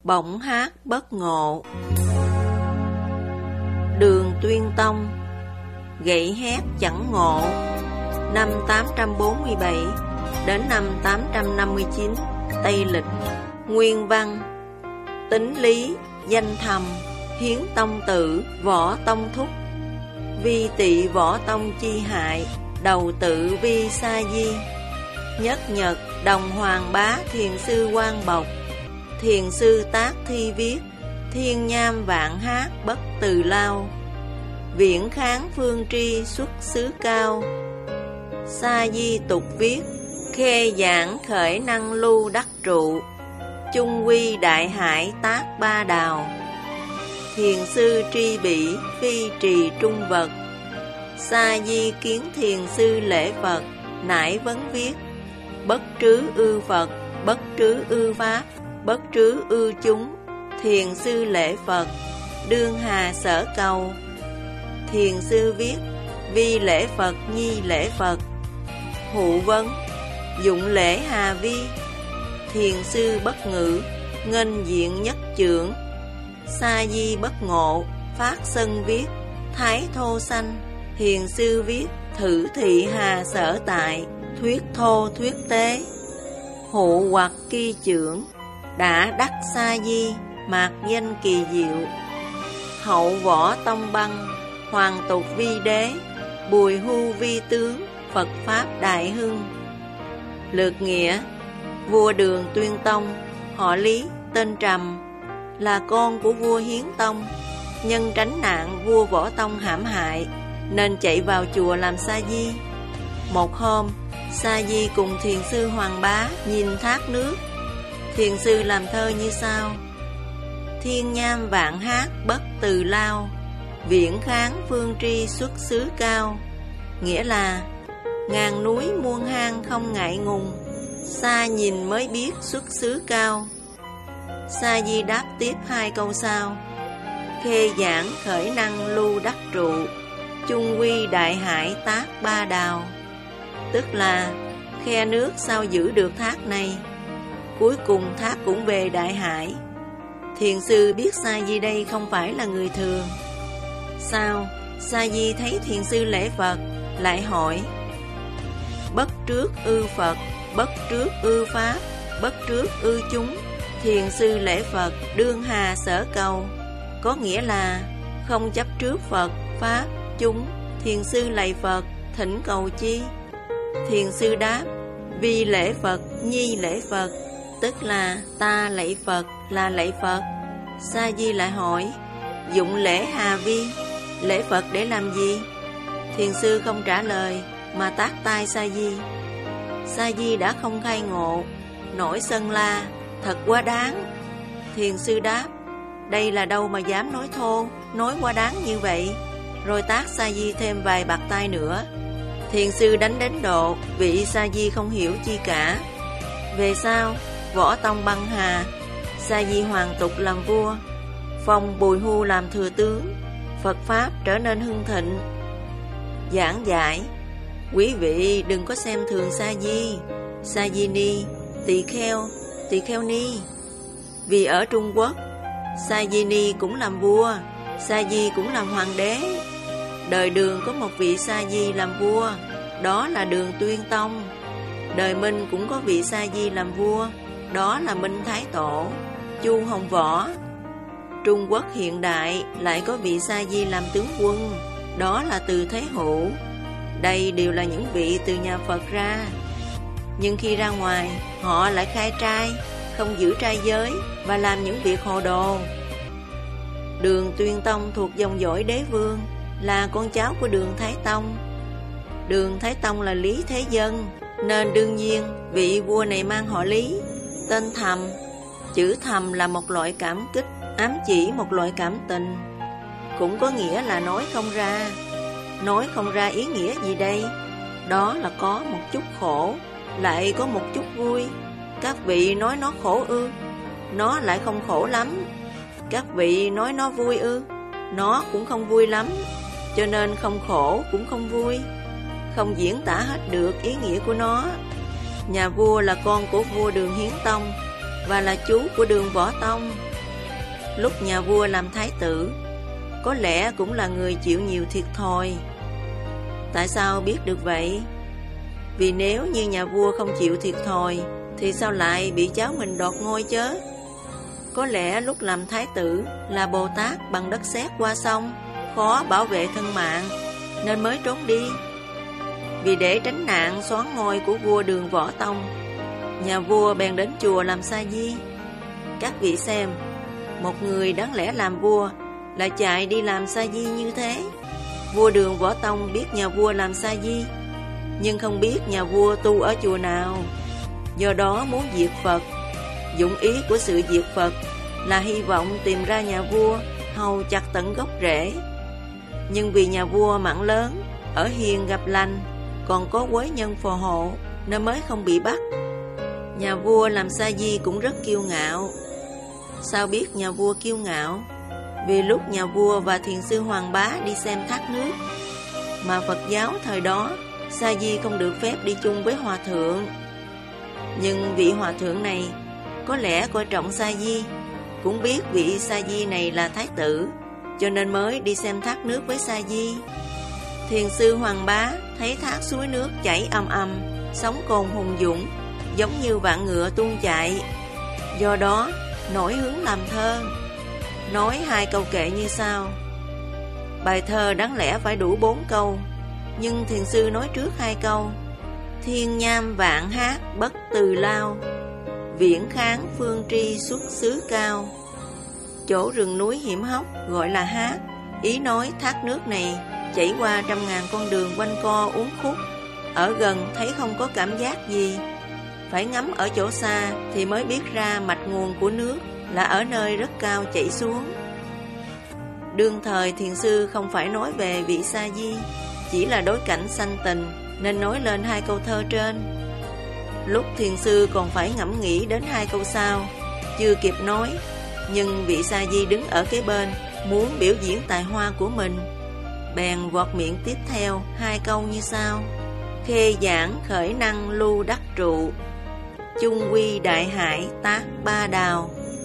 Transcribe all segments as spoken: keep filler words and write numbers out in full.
Bỗng hát bất ngộ. Đường Tuyên Tông gậy hét chẳng ngộ. Năm tám trăm bốn mươi bảy đến năm tám trăm năm mươi chín Tây Lịch. Nguyên văn: Tính lý danh thầm, hiến tông tử, võ tông thúc. Vi tị võ tông chi hại, đầu tự vi sa di. Nhất nhật đồng hoàng bá thiền sư quan bộc. Thiền sư tác thi viết, thiên nham vạn hát bất từ lao. Viễn kháng phương tri xuất xứ cao. Sa di tục viết, khê giảng khởi năng lưu đắc trụ. Chung quy đại hải tác ba đào. Thiền sư tri bỉ, phi trì trung vật. Sa di kiến thiền sư lễ Phật, nải vấn viết. Bất trứ ư Phật, bất trứ ư Pháp, bất trứ ư chúng. Thiền sư lễ Phật, đương hà sở cầu. Thiền sư viết, vi lễ Phật nhi lễ Phật. Hụ vấn, dụng lễ hà vi. Thiền sư bất ngữ, nghênh diện nhất trưởng. Sa di bất ngộ, phát sân viết, thái thô sanh. Thiền sư viết, thử thị hà sở tại, thuyết thô thuyết tế. Hụ hoặc kỳ trưởng, đã đắc sa di, mạc danh kỳ diệu. Hậu võ tông băng, hoàng tục vi đế. Bùi hu vi tướng, Phật pháp đại hưng. Lược nghĩa: vua Đường Tuyên Tông, họ Lý, tên Trầm, là con của vua Hiến Tông. Nhân tránh nạn vua Võ Tông hãm hại, nên chạy vào chùa làm sa di. Một hôm, sa di cùng thiền sư Hoàng Bá nhìn thác nước. Thiền sư làm thơ như sau: thiên nham vạn hát bất từ lao. Viễn kháng phương tri xuất xứ cao. Nghĩa là ngàn núi muôn hang không ngại ngùng, xa nhìn mới biết xuất xứ cao. Sa di đáp tiếp hai câu sau: khê giảng khởi năng lưu đắc trụ. Chung quy đại hải tác ba đào. Tức là khe nước sao giữ được thác này, cuối cùng thác cũng về đại hải. Thiền sư biết sa di đây không phải là người thường. Sao sa di thấy thiền sư lễ Phật, lại hỏi: bất trước ư Phật, bất trước ư Pháp, bất trước ư chúng. Thiền sư lễ Phật, đương hà sở cầu. Có nghĩa là không chấp trước Phật, Pháp, chúng. Thiền sư lạy Phật, thỉnh cầu chi? Thiền sư đáp: vi lễ Phật nhi lễ Phật. Tức là ta lạy Phật là lạy Phật. Sa di lại hỏi: dụng lễ hà vi, lễ Phật để làm gì? Thiền sư không trả lời mà tát tai sa di. Sa di đã không khai ngộ, nổi sân la: thật quá đáng. Thiền sư đáp: đây là đâu mà dám nói thô, nói quá đáng như vậy. Rồi tát sa di thêm vài bạt tai nữa. Thiền sư đánh đến độ vị sa di không hiểu chi cả. Về sau, Võ Tông băng hà, sa di hoàng tục làm vua, phong Bùi Hu làm thừa tướng. Phật pháp trở nên hưng thịnh. Giảng giải: quý vị đừng có xem thường sa di, sa di ni, tỳ kheo, tỳ kheo ni. Vì ở Trung Quốc, sa di ni cũng làm vua, sa di cũng làm hoàng đế. Đời Đường có một vị sa di làm vua, đó là Đường Tuyên Tông. Đời Minh cũng có vị sa di làm vua, đó là Minh Thái Tổ, Chu Hồng Võ. Trung Quốc hiện đại lại có vị sa di làm tướng quân, đó là Từ Thế Hữu. Đây đều là những vị từ nhà Phật ra. Nhưng khi ra ngoài, họ lại khai trai, không giữ trai giới và làm những việc hồ đồ. Đường Tuyên Tông thuộc dòng dõi đế vương, là con cháu của Đường Thái Tông. Đường Thái Tông là Lý Thế Dân, nên đương nhiên vị vua này mang họ Lý, tên Thầm. Chữ Thầm là một loại cảm kích, ám chỉ một loại cảm tình. Cũng có nghĩa là nói không ra. Nói không ra ý nghĩa gì đây? Đó là có một chút khổ, lại có một chút vui. Các vị nói nó khổ ư? Nó lại không khổ lắm. Các vị nói nó vui ư? Nó cũng không vui lắm. Cho nên không khổ cũng không vui, không diễn tả hết được ý nghĩa của nó. Nhà vua là con của vua Đường Hiến Tông và là chú của Đường Võ Tông. lúc nhà vua làm thái tử, có lẽ cũng là người chịu nhiều thiệt thòi. Tại sao biết được vậy? Vì nếu như nhà vua không chịu thiệt thòi, thì sao lại bị cháu mình đoạt ngôi chớ? Có lẽ lúc làm thái tử là Bồ Tát bằng đất sét qua sông, khó bảo vệ thân mạng, nên mới trốn đi. Vì để tránh nạn soán ngôi của vua Đường Võ Tông, nhà vua bèn đến chùa làm sa di. Các vị xem, một người đáng lẽ làm vua lại chạy đi làm sa di như thế. Vua Đường Võ Tông biết nhà vua làm sa di, nhưng không biết nhà vua tu ở chùa nào. Do đó muốn diệt Phật. Dụng ý của sự diệt Phật là hy vọng tìm ra nhà vua, hầu chặt tận gốc rễ. Nhưng vì nhà vua mặn lớn, ở hiền gặp lành, còn có quế nhân phù hộ, nên mới không bị bắt. Nhà vua làm sa di cũng rất kiêu ngạo. Sao biết nhà vua kiêu ngạo? Vì lúc nhà vua và thiền sư Hoàng Bá đi xem thác nước, mà Phật giáo thời đó sa di không được phép đi chung với hòa thượng. Nhưng vị hòa thượng này có lẽ coi trọng sa di, cũng biết vị sa di này là thái tử, cho nên mới đi xem thác nước với sa di. Thiền sư Hoàng Bá thấy thác suối nước chảy ầm ầm, sóng cồn hùng dũng, giống như vạn ngựa tuôn chạy. Do đó nổi hứng làm thơ, nói hai câu kệ như sau. Bài thơ đáng lẽ phải đủ bốn câu, nhưng thiền sư nói trước hai câu. Thiên nham vạn hát bất từ lao, viễn kháng phương tri xuất xứ cao. Chỗ rừng núi hiểm hóc gọi là hát, ý nói thác nước này chảy qua trăm ngàn con đường quanh co uốn khúc. Ở gần thấy không có cảm giác gì, phải ngắm ở chỗ xa thì mới biết ra mạch nguồn của nước là ở nơi rất cao chảy xuống. Đương thời thiền sư không phải nói về vị sa di, chỉ là đối cảnh sanh tình, nên nói lên hai câu thơ trên. Lúc thiền sư còn phải ngẫm nghĩ đến hai câu sau, chưa kịp nói, nhưng vị sa di đứng ở kế bên, muốn biểu diễn tài hoa của mình, bèn vọt miệng tiếp theo hai câu như sau. Khê giảng khởi năng lưu đắc trụ, chung quy đại hải tác ba đào.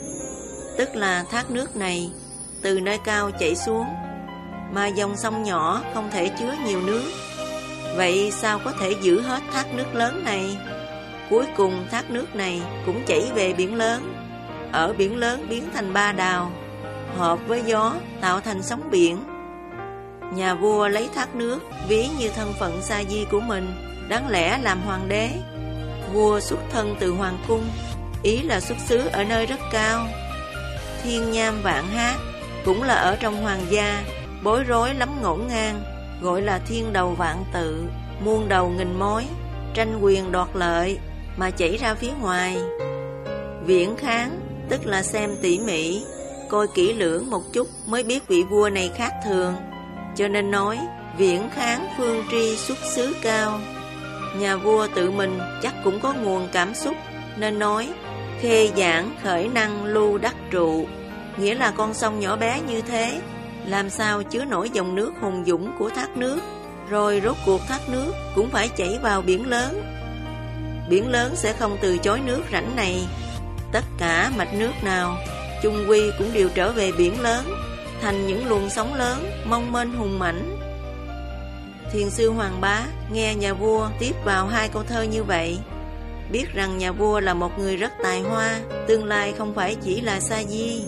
Tức là thác nước này từ nơi cao chảy xuống, mà dòng sông nhỏ không thể chứa nhiều nước. Vậy sao có thể giữ hết thác nước lớn này? Cuối cùng thác nước này cũng chảy về biển lớn, ở biển lớn biến thành ba đào, hợp với gió tạo thành sóng biển. Nhà vua lấy thác nước ví như thân phận sa di của mình, đáng lẽ làm hoàng đế. Vua xuất thân từ hoàng cung, ý là xuất xứ ở nơi rất cao. Thiên nham vạn hát cũng là ở trong hoàng gia, bối rối lắm ngổn ngang, gọi là thiên đầu vạn tự, muôn đầu nghìn mối, tranh quyền đoạt lợi mà chảy ra phía ngoài. Viễn kháng tức là xem tỉ mỉ, coi kỹ lưỡng một chút mới biết vị vua này khác thường, cho nên nói viễn kháng phương tri xuất xứ cao. Nhà vua tự mình chắc cũng có nguồn cảm xúc, nên nói khê giảng khởi năng lưu đắc trụ, nghĩa là con sông nhỏ bé như thế, làm sao chứa nổi dòng nước hùng dũng của thác nước, rồi rốt cuộc thác nước cũng phải chảy vào biển lớn. Biển lớn sẽ không từ chối nước rãnh này. Tất cả mạch nước nào chung quy cũng đều trở về biển lớn, thành những luồng sóng lớn mong mênh hùng mãnh. Thiền sư Hoàng Bá nghe nhà vua tiếp vào hai câu thơ như vậy, biết rằng nhà vua là một người rất tài hoa, tương lai không phải chỉ là sa di.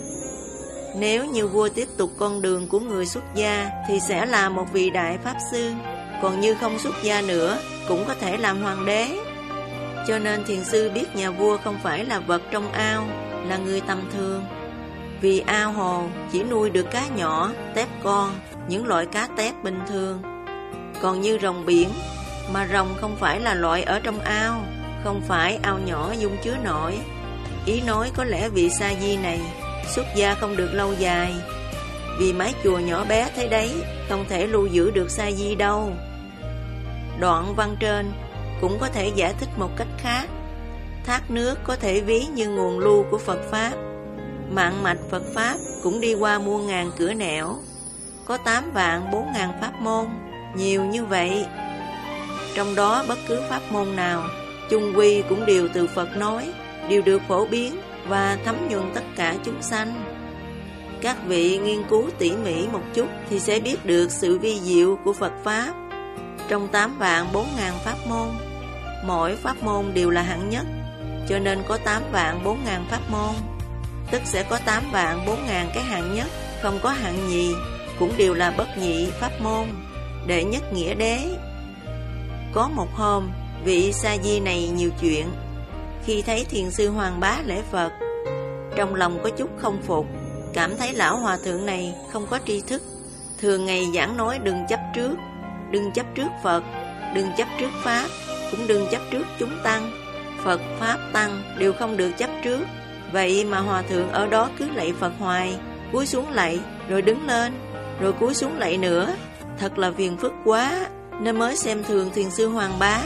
Nếu như vua tiếp tục con đường của người xuất gia thì sẽ là một vị đại pháp sư, còn như không xuất gia nữa cũng có thể làm hoàng đế. Cho nên thiền sư biết nhà vua không phải là vật trong ao, là người tầm thường. Vì ao hồ chỉ nuôi được cá nhỏ, tép con, những loại cá tép bình thường. Còn như rồng biển, mà rồng không phải là loại ở trong ao, không phải ao nhỏ dung chứa nổi. Ý nói có lẽ vị sa di này xuất gia không được lâu dài, vì mái chùa nhỏ bé thế đấy không thể lưu giữ được sa di đâu. Đoạn văn trên cũng có thể giải thích một cách khác. Thác nước có thể ví như nguồn lưu của Phật Pháp. Mạng mạch Phật Pháp cũng đi qua muôn ngàn cửa nẻo, có tám vạn bốn ngàn pháp môn, nhiều như vậy. Trong đó bất cứ pháp môn nào chung quy cũng đều từ Phật nói, đều được phổ biến và thấm nhuần tất cả chúng sanh. Các vị nghiên cứu tỉ mỉ một chút thì sẽ biết được sự vi diệu của Phật Pháp. Trong tám vạn bốn ngàn pháp môn, mỗi pháp môn đều là hạng nhất, cho nên có tám vạn bốn ngàn pháp môn. Tức sẽ có tám vạn bốn ngàn cái hạng nhất, không có hạng nhì, cũng đều là bất nhị pháp môn, đệ nhất nghĩa đế. Có một hôm, vị Sa Di này nhiều chuyện. Khi thấy thiền sư Hoàng Bá lễ Phật, trong lòng có chút không phục, cảm thấy lão hòa thượng này không có tri thức. Thường ngày giảng nói đừng chấp trước, đừng chấp trước Phật, đừng chấp trước Pháp, cũng đừng chấp trước chúng tăng. Phật, Pháp, Tăng đều không được chấp trước. Vậy mà hòa thượng ở đó cứ lạy Phật hoài, cúi xuống lạy, rồi đứng lên, rồi cúi xuống lạy nữa. Thật là phiền phức quá, nên mới xem thường thiền sư Hoàng Bá.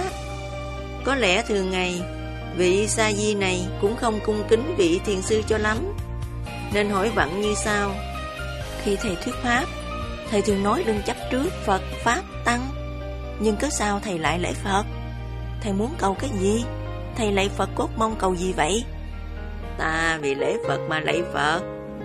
Có lẽ thường ngày, vị Sa Di này cũng không cung kính vị thiền sư cho lắm, nên hỏi vặn như sau. Khi thầy thuyết Pháp, thầy thường nói đừng chấp trước Phật, Pháp, Tăng. Nhưng cớ sao thầy lại lễ Phật? Thầy muốn cầu cái gì? Thầy lạy Phật cốt mong cầu gì vậy? Ta vì lễ Phật mà lạy Phật.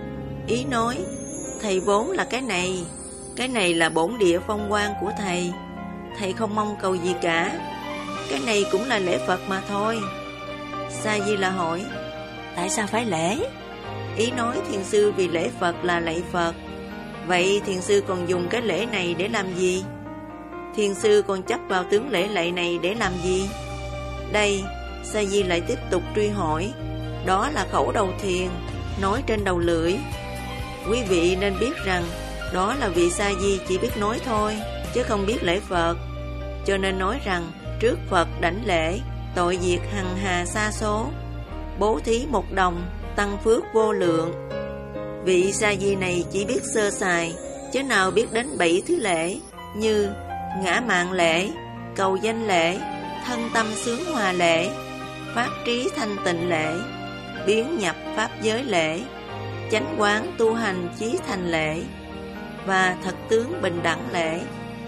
Ý nói, thầy vốn là cái này, cái này là bổn địa phong quang của thầy. Thầy không mong cầu gì cả, cái này cũng là lễ Phật mà thôi. Sa Di là hỏi, tại sao phải lễ? Ý nói thiền sư vì lễ Phật là lạy Phật. Vậy thiền sư còn dùng cái lễ này để làm gì? Thiền sư còn chấp vào tướng lễ lạy này để làm gì? Đây, Sa Di lại tiếp tục truy hỏi. Đó là khẩu đầu thiền, nói trên đầu lưỡi. Quý vị nên biết rằng đó là vị Sa Di chỉ biết nói thôi, chứ không biết lễ Phật. Cho nên nói rằng trước Phật đảnh lễ, tội diệt hằng hà sa số, bố thí một đồng, tăng phước vô lượng. Vị Sa Di này chỉ biết sơ sài, chứ nào biết đến bảy thứ lễ, như ngã mạn lễ, cầu danh lễ, thân tâm sướng hòa lễ, phát trí thanh tịnh lễ, biến nhập pháp giới lễ, chánh quán tu hành chí thành lễ, và thật tướng bình đẳng lễ.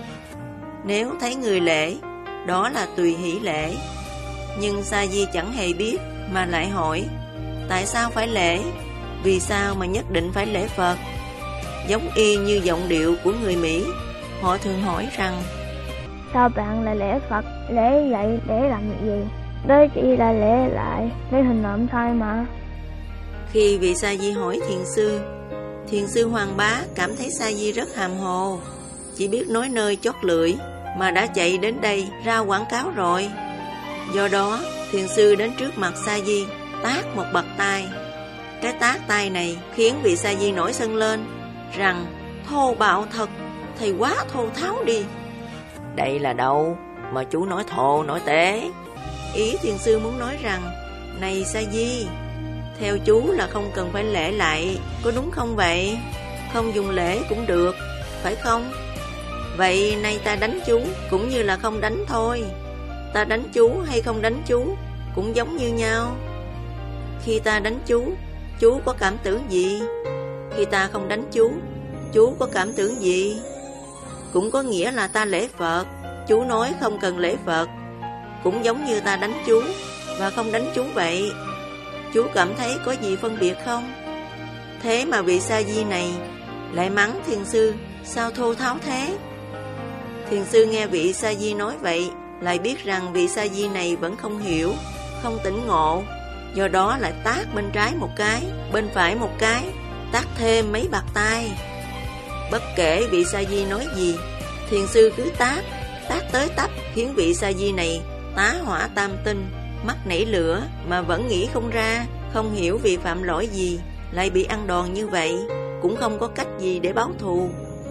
Nếu thấy người lễ, đó là tùy hỷ lễ. Nhưng Sa Di chẳng hề biết, mà lại hỏi, tại sao phải lễ? Vì sao mà nhất định phải lễ Phật? Giống y như giọng điệu của người Mỹ. Họ thường hỏi rằng, sao bạn lại lễ Phật? Lễ vậy để làm gì? Đây chỉ là lễ lại, lấy hình nộm thôi mà. Khi vị Sa Di hỏi thiền sư, thiền sư Hoàng Bá cảm thấy Sa Di rất hàm hồ, chỉ biết nói nơi chót lưỡi, mà đã chạy đến đây ra quảng cáo rồi. Do đó, thiền sư đến trước mặt Sa Di, tát một bậc tai. Cái tát tai này khiến vị Sa Di nổi sân lên, rằng thô bạo thật, thầy quá thô tháo đi. Đây là đâu mà chú nói thô nói tế? Ý thiền sư muốn nói rằng, này Sa Di, theo chú là không cần phải lễ lại, có đúng không vậy? Không dùng lễ cũng được, phải không? Vậy nay ta đánh chú cũng như là không đánh thôi. Ta đánh chú hay không đánh chú cũng giống như nhau. Khi ta đánh chú, chú có cảm tưởng gì? Khi ta không đánh chú, chú có cảm tưởng gì? Cũng có nghĩa là ta lễ Phật. Chú nói không cần lễ Phật, cũng giống như ta đánh chú và không đánh chú vậy. Chú cảm thấy có gì phân biệt không? Thế mà vị Sa Di này lại mắng thiền sư sao thô tháo thế. Thiền sư nghe vị Sa Di nói vậy, lại biết rằng vị Sa Di này vẫn không hiểu, không tỉnh ngộ, do đó lại tát bên trái một cái, bên phải một cái, tát thêm mấy bạt tai. Bất kể vị Sa Di nói gì, thiền sư cứ tát, tát tới tấp, khiến vị Sa Di này tá hỏa tam tinh, mắt nảy lửa mà vẫn nghĩ không ra, không hiểu vì phạm lỗi gì lại bị ăn đòn như vậy, cũng không có cách gì để báo thù.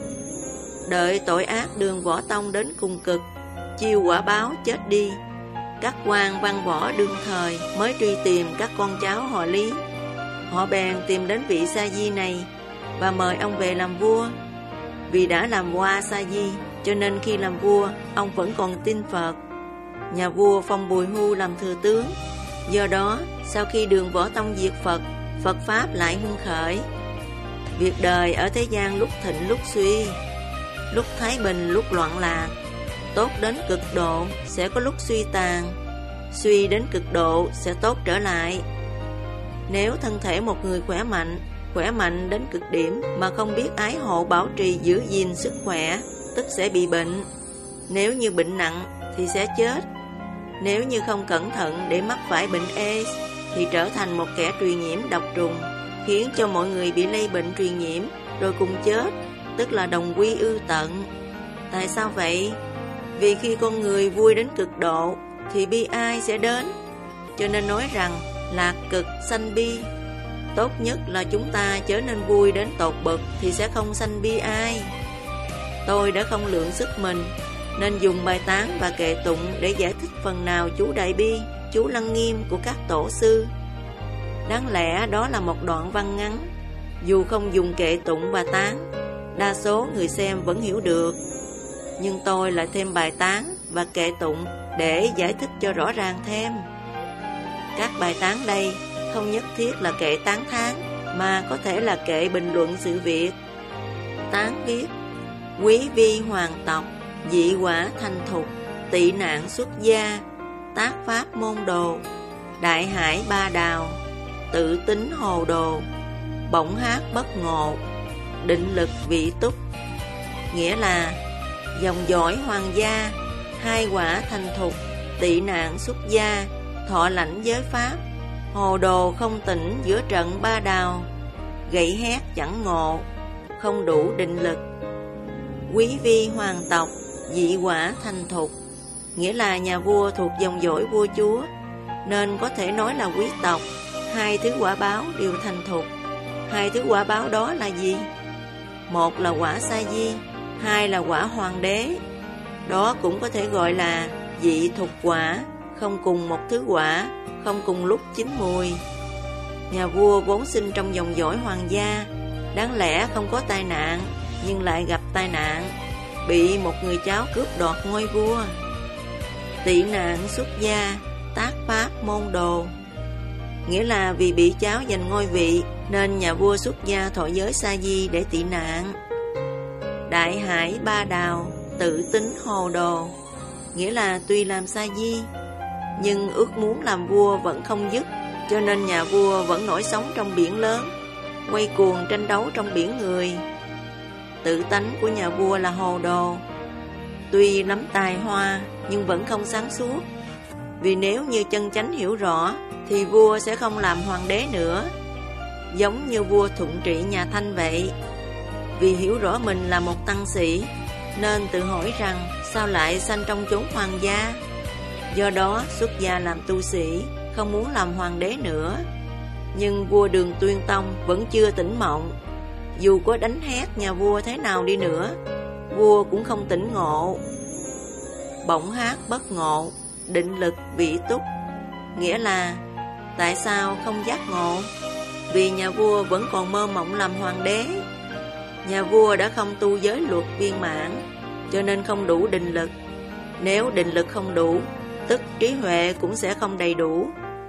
Đợi tội ác Đường Võ Tông đến cùng cực, chiêu quả báo chết đi, các quan văn võ đương thời mới truy tìm các con cháu họ Lý. Họ bèn tìm đến vị Sa Di này và mời ông về làm vua. Vì đã làm qua Sa Di, cho nên khi làm vua, ông vẫn còn tin Phật. Nhà vua phong Bùi Hu làm thừa tướng. Do đó, sau khi Đường Võ Tông diệt Phật, Phật Pháp lại hưng khởi. Việc đời ở thế gian lúc thịnh lúc suy, lúc thái bình lúc loạn lạc. Tốt đến cực độ sẽ có lúc suy tàn, suy đến cực độ sẽ tốt trở lại. Nếu thân thể một người khỏe mạnh, khỏe mạnh đến cực điểm mà không biết ái hộ bảo trì giữ gìn sức khỏe, tức sẽ bị bệnh. Nếu như bệnh nặng thì sẽ chết. Nếu như không cẩn thận để mắc phải bệnh AIDS thì trở thành một kẻ truyền nhiễm độc trùng, khiến cho mọi người bị lây bệnh truyền nhiễm rồi cùng chết, tức là đồng quy ư tận. Tại sao vậy? Vì khi con người vui đến cực độ thì bi ai sẽ đến. Cho nên nói rằng lạc cực sanh bi. Tốt nhất là chúng ta trở nên vui đến tột bậc thì sẽ không sanh bi ai. Tôi đã không lượng sức mình nên dùng bài tán và kệ tụng để giải thích phần nào chú Đại Bi, chú Lăng Nghiêm của các tổ sư. Đáng lẽ đó là một đoạn văn ngắn, dù không dùng kệ tụng và tán, đa số người xem vẫn hiểu được. Nhưng tôi lại thêm bài tán và kệ tụng để giải thích cho rõ ràng thêm. Các bài tán đây không nhất thiết là kệ tán thán, mà có thể là kệ bình luận sự việc. Tán viết: quý vi hoàng tộc, dị quả thanh thục, tị nạn xuất gia, tác pháp môn đồ, đại hải ba đào, tự tính hồ đồ, bỗng hát bất ngộ, định lực vị túc. Nghĩa là dòng dõi hoàng gia, hai quả thành thục, tị nạn xuất gia, thọ lãnh giới pháp, hồ đồ không tỉnh giữa trận ba đào, gậy hét chẳng ngộ, không đủ định lực. Quý vi hoàng tộc, dị quả thành thục, nghĩa là nhà vua thuộc dòng dõi vua chúa, nên có thể nói là quý tộc. Hai thứ quả báo đều thành thục. Hai thứ quả báo đó là gì? Một là quả sa di, hai là quả hoàng đế. Đó cũng có thể gọi là dị thục quả, không cùng một thứ quả, không cùng lúc chín mùi. Nhà vua vốn sinh trong dòng dõi hoàng gia, đáng lẽ không có tai nạn, nhưng lại gặp tai nạn, bị một người cháu cướp đoạt ngôi vua. Tị nạn xuất gia, tác pháp môn đồ, nghĩa là vì bị cháu giành ngôi vị nên nhà vua xuất gia thọ giới sa di để tị nạn. Đại hải ba đào, tự tính hồ đồ, nghĩa là tuy làm sa di nhưng ước muốn làm vua vẫn không dứt, cho nên nhà vua vẫn nổi sóng trong biển lớn, quay cuồng tranh đấu trong biển người. Tự tánh của nhà vua là hồ đồ, tuy lắm tài hoa nhưng vẫn không sáng suốt. Vì nếu như chân chánh hiểu rõ thì vua sẽ không làm hoàng đế nữa, giống như vua Thuận Trị nhà Thanh vậy. Vì hiểu rõ mình là một tăng sĩ nên tự hỏi rằng sao lại sanh trong chốn hoàng gia. Do đó xuất gia làm tu sĩ, không muốn làm hoàng đế nữa. Nhưng vua Đường Tuyên Tông vẫn chưa tỉnh mộng. Dù có đánh hét nhà vua thế nào đi nữa, vua cũng không tỉnh ngộ. Bỗng hát bất ngộ, định lực vị túc, nghĩa là tại sao không giác ngộ? Vì nhà vua vẫn còn mơ mộng làm hoàng đế. Nhà vua đã không tu giới luật viên mãn, cho nên không đủ định lực. Nếu định lực không đủ, tức trí huệ cũng sẽ không đầy đủ.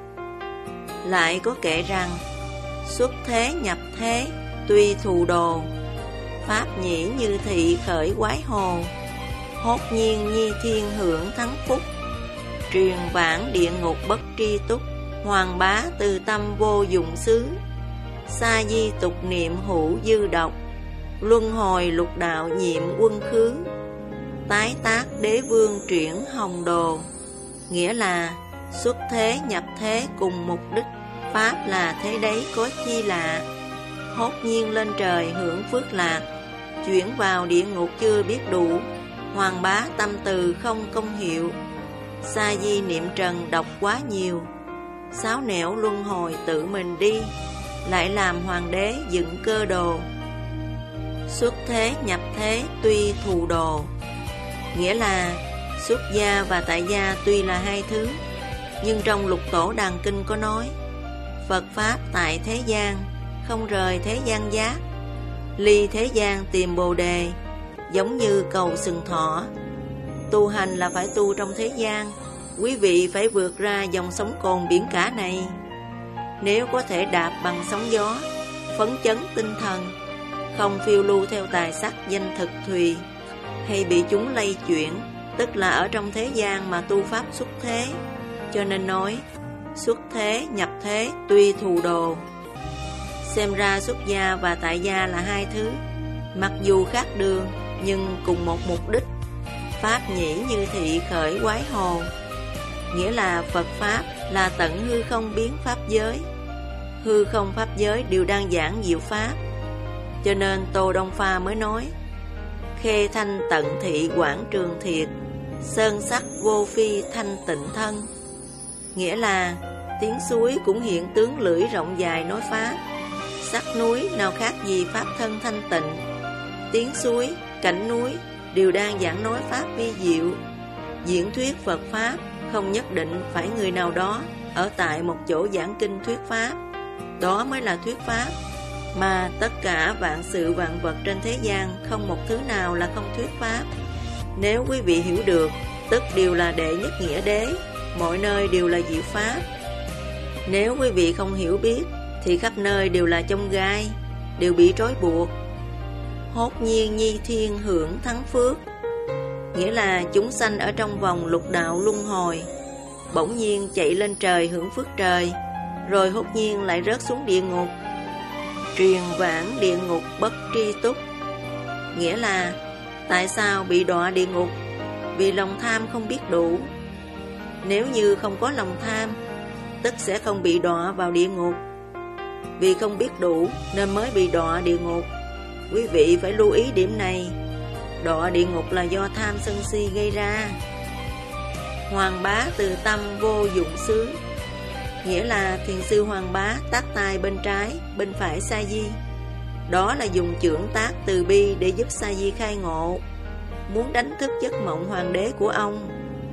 Lại có kệ rằng xuất thế nhập thế, tuy thù đồ, pháp nhĩ như thị khởi quái hồ, hốt nhiên nhi thiên hưởng thắng phúc, truyền vãng địa ngục bất tri túc, hoàng bá từ tâm vô dụng xứ, sa di tục niệm hữu dư độc, luân hồi lục đạo nhiệm quân khứ, tái tác đế vương chuyển hồng đồ, nghĩa là xuất thế nhập thế cùng mục đích, pháp là thế đấy có chi lạ, hốt nhiên lên trời hưởng phước lạc, chuyển vào địa ngục chưa biết đủ, hoàng bá tâm từ không công hiệu, sa di niệm trần độc quá nhiều, sáo nẻo luân hồi tự mình đi, lại làm hoàng đế dựng cơ đồ. Xuất thế nhập thế tuy thù đồ, nghĩa là xuất gia và tại gia tuy là hai thứ, nhưng trong Lục Tổ Đàn Kinh có nói Phật Pháp tại thế gian, không rời thế gian giác, ly thế gian tìm Bồ Đề, giống như cầu sừng thọ. Tu hành là phải tu trong thế gian, quý vị phải vượt ra dòng sóng cồn biển cả này. Nếu có thể đạp bằng sóng gió, phấn chấn tinh thần, không phiêu lưu theo tài sắc danh thực thùy, hay bị chúng lay chuyển, tức là ở trong thế gian mà tu pháp xuất thế. Cho nên nói xuất thế nhập thế tuy thù đồ. Xem ra xuất gia và tại gia là hai thứ, mặc dù khác đường nhưng cùng một mục đích. Pháp nhĩ như thị khởi quái hồ, nghĩa là Phật Pháp là tận hư không biến Pháp giới. Hư không Pháp giới đều đang giảng diệu Pháp. Cho nên Tô Đông Pha mới nói: khê thanh tận thị quảng trường thiệt, sơn sắc vô phi thanh tịnh thân. Nghĩa là tiếng suối cũng hiện tướng lưỡi rộng dài nói Pháp, sắc núi nào khác gì Pháp thân thanh tịnh. Tiếng suối, cảnh núi đều đang giảng nói Pháp vi diệu. Diễn thuyết Phật Pháp không nhất định phải người nào đó ở tại một chỗ giảng kinh thuyết Pháp, đó mới là thuyết Pháp. Mà tất cả vạn sự vạn vật trên thế gian không một thứ nào là không thuyết Pháp. Nếu quý vị hiểu được, tức đều là đệ nhất nghĩa đế, mọi nơi đều là diệu Pháp. Nếu quý vị không hiểu biết, thì khắp nơi đều là chông gai, đều bị trói buộc. Hốt nhiên nhi thiên hưởng thắng phước, nghĩa là chúng sanh ở trong vòng lục đạo luân hồi, bỗng nhiên chạy lên trời hưởng phước trời, rồi hốt nhiên lại rớt xuống địa ngục. Truyền vãng địa ngục bất tri túc, nghĩa là tại sao bị đọa địa ngục? Vì lòng tham không biết đủ. Nếu như không có lòng tham, tức sẽ không bị đọa vào địa ngục. Vì không biết đủ nên mới bị đọa địa ngục. Quý vị phải lưu ý điểm này. Đọa địa ngục là do tham sân si gây ra. Hoàng bá từ tâm vô dụng xứ, nghĩa là thiền sư Hoàng Bá tác tay bên trái, bên phải Sa Di. Đó là dùng chưởng tác từ bi để giúp Sa Di khai ngộ, muốn đánh thức giấc mộng hoàng đế của ông.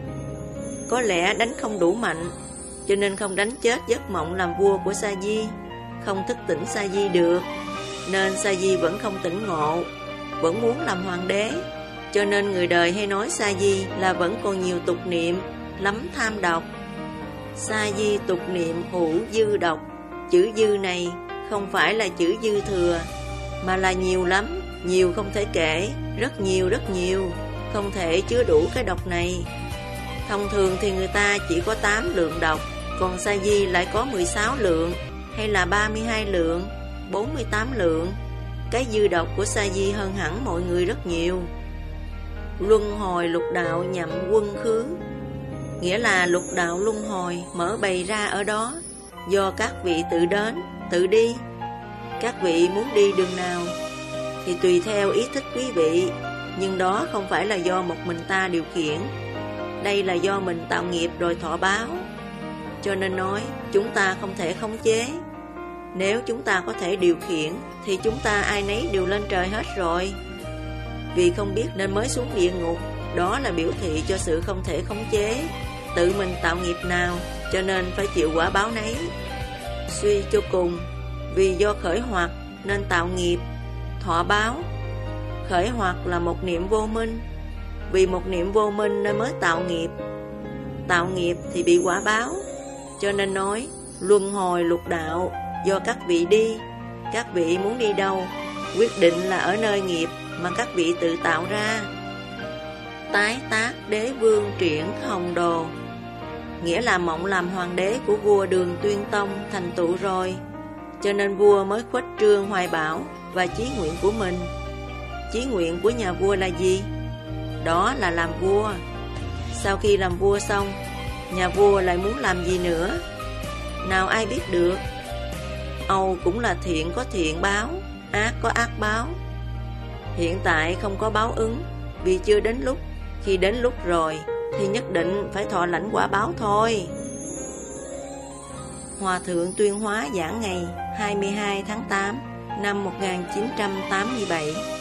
Có lẽ đánh không đủ mạnh, cho nên không đánh chết giấc mộng làm vua của Sa Di, không thức tỉnh Sa Di được, nên Sa Di vẫn không tỉnh ngộ, vẫn muốn làm hoàng đế. Cho nên người đời hay nói Sa Di là vẫn còn nhiều tục niệm, lắm tham độc. Sa Di tục niệm hữu dư độc. Chữ dư này không phải là chữ dư thừa, mà là nhiều lắm, nhiều không thể kể, rất nhiều rất nhiều, không thể chứa đủ cái độc này. Thông thường thì người ta chỉ có tám lượng độc, còn Sa Di lại có mười sáu lượng, hay là ba mươi hai lượng, bốn mươi tám lượng. Cái dư độc của Sa Di hơn hẳn mọi người rất nhiều. Luân hồi lục đạo nhậm quân khứ, nghĩa là lục đạo luân hồi mở bày ra ở đó, do các vị tự đến, tự đi. Các vị muốn đi đường nào thì tùy theo ý thích quý vị, nhưng đó không phải là do một mình ta điều khiển. Đây là do mình tạo nghiệp rồi thọ báo. Cho nên nói chúng ta không thể khống chế. Nếu chúng ta có thể điều khiển thì chúng ta ai nấy đều lên trời hết rồi. Vì không biết nên mới xuống địa ngục, đó là biểu thị cho sự không thể khống chế. Tự mình tạo nghiệp nào, cho nên phải chịu quả báo nấy. Suy cho cùng, vì do khởi hoặc nên tạo nghiệp, thọ báo. Khởi hoặc là một niệm vô minh, vì một niệm vô minh nên mới tạo nghiệp. Tạo nghiệp thì bị quả báo. Cho nên nói luân hồi lục đạo do các vị đi. Các vị muốn đi đâu, quyết định là ở nơi nghiệp mà các vị tự tạo ra. Tái tác đế vương triển hồng đồ, nghĩa là mộng làm hoàng đế của vua Đường Tuyên Tông thành tựu rồi, cho nên vua mới khuếch trương hoài bão và chí nguyện của mình. Chí nguyện của nhà vua là gì? Đó là làm vua. Sau khi làm vua xong, nhà vua lại muốn làm gì nữa? Nào ai biết được? Âu cũng là thiện có thiện báo, ác có ác báo. Hiện tại không có báo ứng, vì chưa đến lúc. Khi đến lúc rồi thì nhất định phải thọ lãnh quả báo thôi. Hòa thượng Tuyên Hóa giảng ngày hai mươi hai tháng tám năm một nghìn chín trăm tám mươi bảy.